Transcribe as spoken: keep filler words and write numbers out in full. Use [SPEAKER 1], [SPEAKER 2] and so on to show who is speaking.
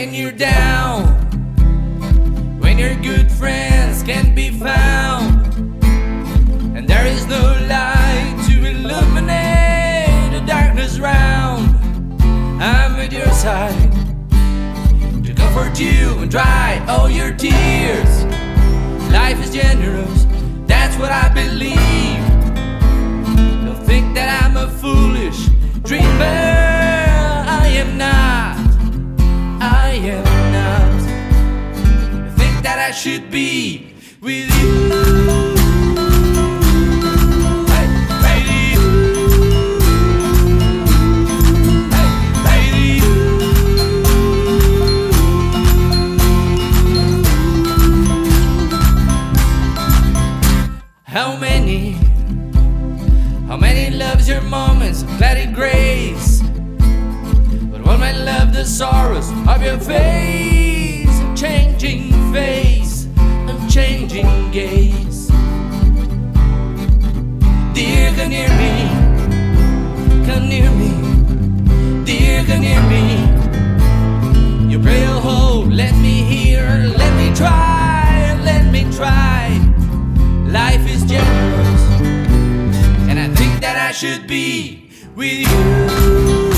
[SPEAKER 1] when you're down, when your good friends can't be found, and there is no light to illuminate the darkness round. I'm at your side to comfort you and dry all your tears. Life is generous, that's what I believe. Don't think that I'm a foolish dreamer. I am not, I am not. Think that I should be with you. Hey, baby. Hey, baby. How many, how many loves your moments of cloudy grace? But one might love the sorrows of your face, a changing face, a changing gaze. Dear, come near me, come near me. Dear, come near me. Your pale hold, let me hear, let me try, let me try. Life is generous, and I think that I should be with you.